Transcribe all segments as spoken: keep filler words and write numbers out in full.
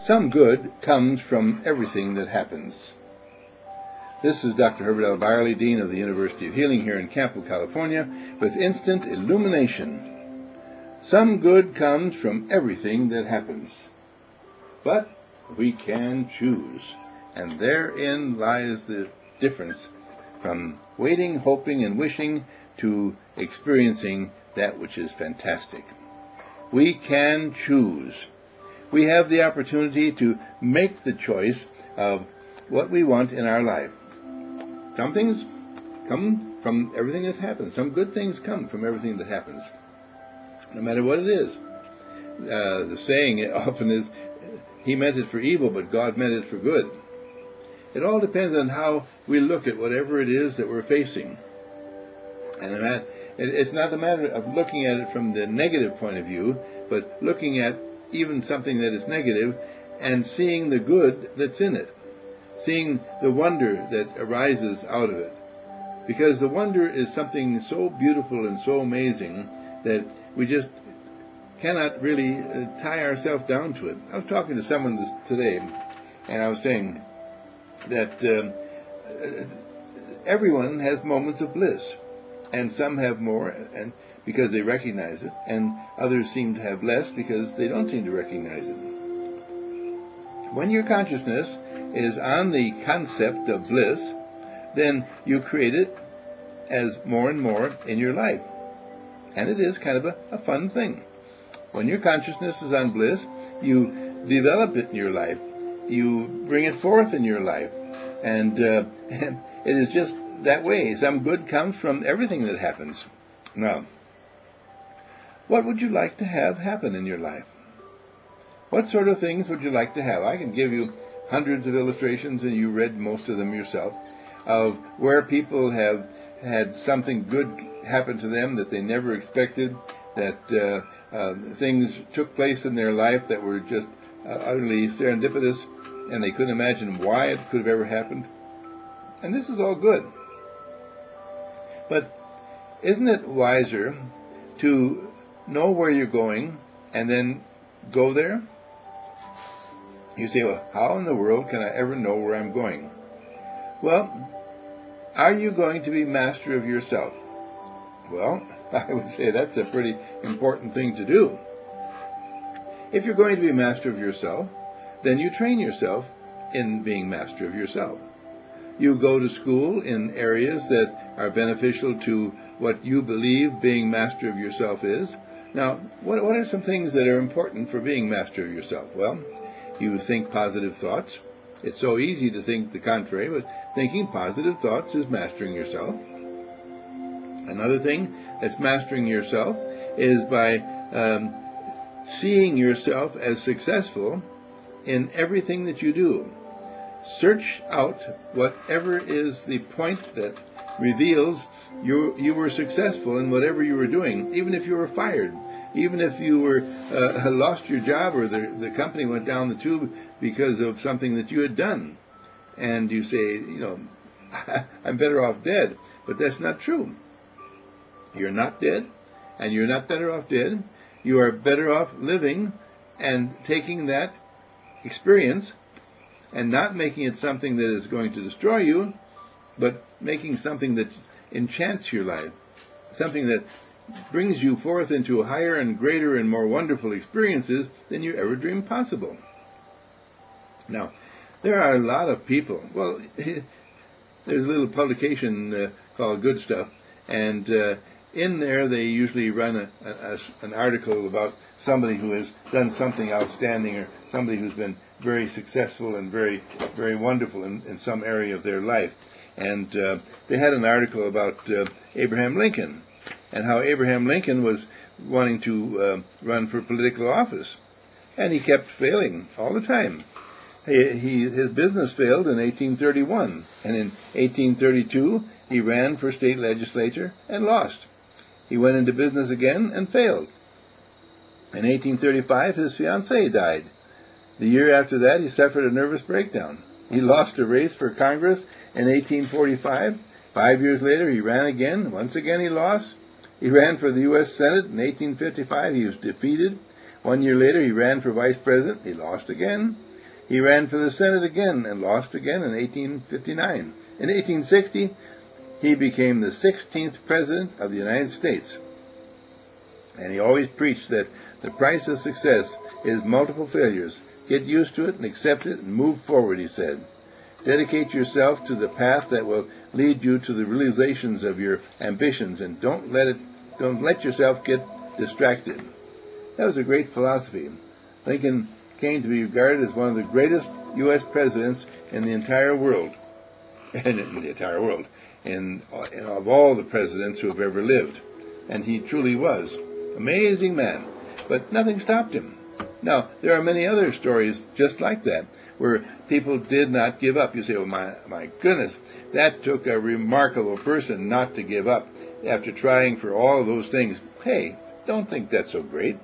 Some good comes from everything that happens. This is Doctor Herbert L. Byerly, Dean of the University of Healing here in Campo, California, with instant illumination. Some good comes from everything that happens. But we can choose, and therein lies the difference from waiting, hoping, and wishing to experiencing that which is fantastic. We can choose. We have the opportunity to make the choice of what we want in our life. Some things come from everything that happens. Some good things come from everything that happens, no matter what it is. Uh, the saying often is, he meant it for evil, but God meant it for good. It all depends on how we look at whatever it is that we're facing. And it's not a matter of looking at it from the negative point of view, but looking at even something that is negative and seeing the good that's in it, seeing the wonder that arises out of it. Because the wonder is something so beautiful and so amazing that we just cannot really uh, tie ourselves down to it. I was talking to someone this, today, and I was saying that um, uh, everyone has moments of bliss, and some have more and because they recognize it, and others seem to have less because they don't seem to recognize it. When your consciousness is on the concept of bliss, then you create it as more and more in your life. And it is kind of a, a fun thing. When your consciousness is on bliss, you develop it in your life. You bring it forth in your life. And uh, it is just that way. Some good comes from everything that happens. Now, what would you like to have happen in your life? What sort of things would you like to have? I can give you hundreds of illustrations, and you read most of them yourself, of where people have had something good happen to them that they never expected, that uh, uh, things took place in their life that were just uh, utterly serendipitous, and they couldn't imagine why it could have ever happened. And this is all good. But isn't it wiser to know where you're going and then go there? You say, well, how in the world can I ever know where I'm going? Well, are you going to be master of yourself? Well, I would say that's a pretty important thing to do. If you're going to be master of yourself, then you train yourself in being master of yourself. You go to school in areas that are beneficial to what you believe being master of yourself is. Now, what, what are some things that are important for being master of yourself? Well, you think positive thoughts. It's so easy to think the contrary, but thinking positive thoughts is mastering yourself. Another thing that's mastering yourself is by um, seeing yourself as successful in everything that you do. Search out whatever is the point that reveals you you were successful in whatever you were doing, even if you were fired, even if you were uh, lost your job or the, the company went down the tube because of something that you had done. And you say, you know, I'm better off dead. But that's not true. You're not dead, and you're not better off dead. You are better off living and taking that experience and not making it something that is going to destroy you, but making something that enchants your life, something that brings you forth into higher and greater and more wonderful experiences than you ever dreamed possible. Now, there are a lot of people. Well, there's a little publication uh, called Good Stuff, and uh, in there they usually run a, a, a, an article about somebody who has done something outstanding or somebody who's been very successful and very, very wonderful in, in some area of their life. And uh, they had an article about uh, Abraham Lincoln and how Abraham Lincoln was wanting to uh, run for political office, and he kept failing all the time. He, he, his business failed in eighteen thirty-one, and in eighteen thirty-two he ran for state legislature and lost. He went into business again and failed. In eighteen thirty-five, his fiancée died. The year after that, he suffered a nervous breakdown. He lost a race for Congress in eighteen forty-five. Five years later, he ran again. Once again, he lost. He ran for the U S Senate in eighteen fifty-five. He was defeated. One year later, he ran for vice president. He lost again. He ran for the Senate again and lost again in eighteen fifty-nine. In eighteen sixty, he became the sixteenth President of the United States. And he always preached that the price of success is multiple failures. Get used to it and accept it and move forward, he said. Dedicate yourself to the path that will lead you to the realizations of your ambitions, and don't let it, don't let yourself get distracted. That was a great philosophy. Lincoln came to be regarded as one of the greatest U S presidents in the entire world, and in the entire world, in, in of all the presidents who have ever lived. And he truly was. Amazing man. But nothing stopped him. Now, there are many other stories just like that, where people did not give up. You say, oh, my, my goodness, that took a remarkable person not to give up after trying for all of those things. Hey, don't think that's so great.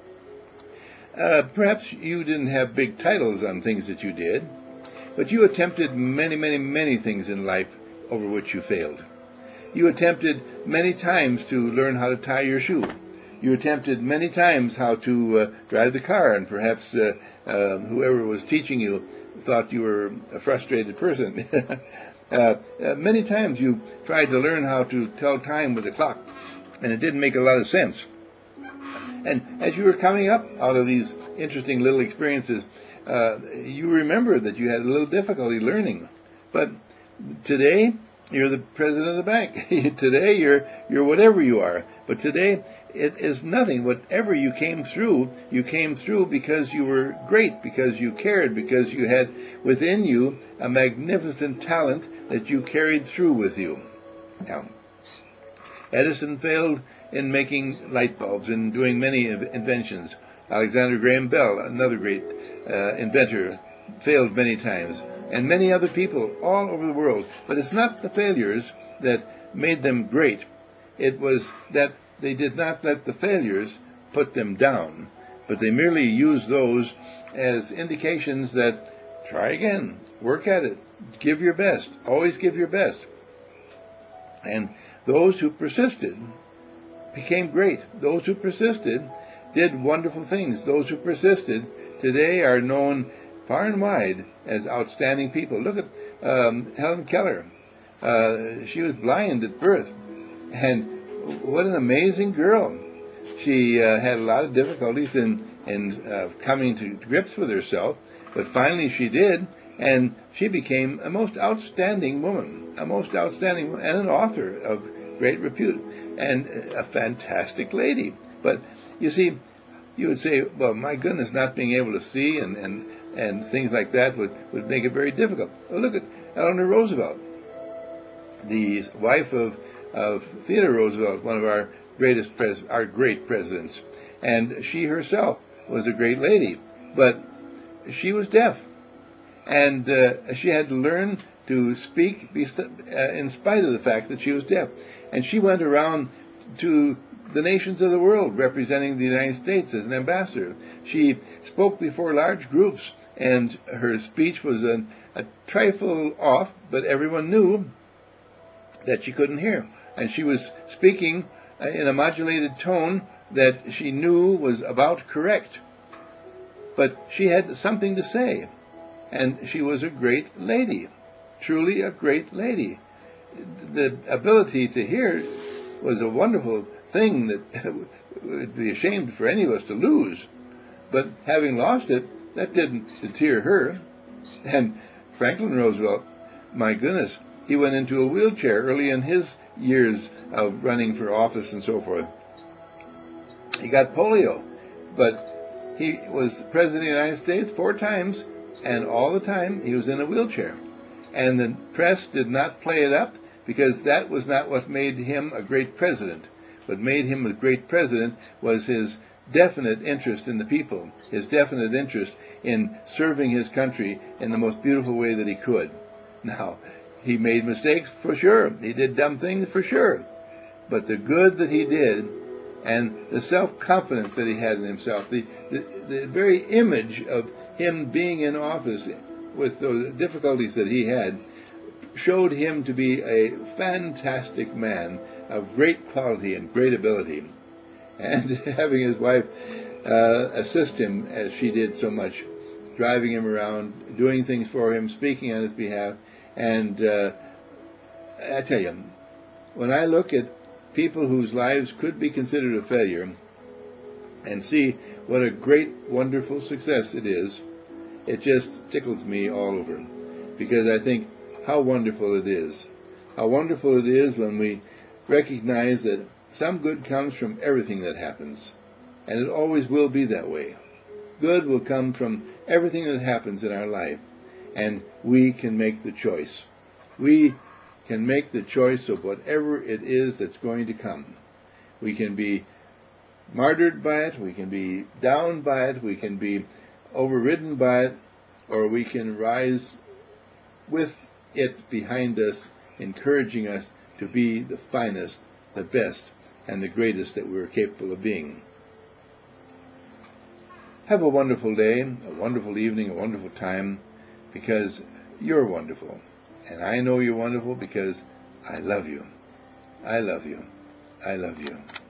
Uh, perhaps you didn't have big titles on things that you did, but you attempted many, many, many things in life over which you failed. You attempted many times to learn how to tie your shoe. You attempted many times how to uh, drive the car, and perhaps uh, uh, whoever was teaching you thought you were a frustrated person. uh, uh, many times you tried to learn how to tell time with the clock, and it didn't make a lot of sense. And as you were coming up out of these interesting little experiences, uh, you remember that you had a little difficulty learning. But today, you're the president of the bank. Today, you're you're whatever you are. But today, it is nothing. Whatever you came through, you came through because you were great, because you cared, because you had within you a magnificent talent that you carried through with you. Now, Edison failed in making light bulbs and doing many inventions. Alexander Graham Bell, another great uh, inventor, failed many times. And many other people all over the world. But it's not the failures that made them great. It was that they did not let the failures put them down, but they merely used those as indications that try again, work at it, give your best, always give your best. And those who persisted became great. Those who persisted did wonderful things. Those who persisted today are known far and wide as outstanding people. Look at um, Helen Keller. Uh, she was blind at birth, and what an amazing girl. She uh, had a lot of difficulties in, in uh, coming to grips with herself, but finally she did, and she became a most outstanding woman, a most outstanding woman, and an author of great repute, and a fantastic lady. But you see, you would say, well, my goodness, not being able to see and, and, and things like that would, would make it very difficult. Well, look at Eleanor Roosevelt, the wife of, of Theodore Roosevelt, one of our greatest pres- our great presidents. And she herself was a great lady, but she was deaf. And uh, she had to learn to speak be, uh, in spite of the fact that she was deaf. And she went around to the nations of the world representing the United States as an ambassador. She spoke before large groups, and her speech was a, a trifle off, but everyone knew that she couldn't hear. And she was speaking in a modulated tone that she knew was about correct. But she had something to say, and she was a great lady, truly a great lady. The ability to hear was a wonderful thing that would be ashamed for any of us to lose. But having lost it, that didn't deter her. And Franklin Roosevelt, my goodness, he went into a wheelchair early in his years of running for office and so forth. He got polio, but he was president of the United States four times, and all the time he was in a wheelchair. And the press did not play it up, because that was not what made him a great president. What made him a great president was his definite interest in the people, his definite interest in serving his country in the most beautiful way that he could. Now, he made mistakes, for sure. He did dumb things, for sure. But the good that he did, and the self-confidence that he had in himself, the, the, the very image of him being in office with those difficulties that he had, showed him to be a fantastic man of great quality and great ability. And having his wife uh, assist him as she did so much, driving him around, doing things for him, speaking on his behalf. And uh, I tell you, when I look at people whose lives could be considered a failure and see what a great, wonderful success it is, it just tickles me all over. Because I think how wonderful it is. How wonderful it is when we recognize that some good comes from everything that happens. And it always will be that way. Good will come from everything that happens in our life. And we can make the choice. We can make the choice of whatever it is that's going to come. We can be martyred by it, we can be down by it, we can be overridden by it, or we can rise with it behind us, encouraging us to be the finest, the best, and the greatest that we're capable of being. Have a wonderful day, a wonderful evening, a wonderful time, because you're wonderful. And I know you're wonderful because I love you. I love you. I love you.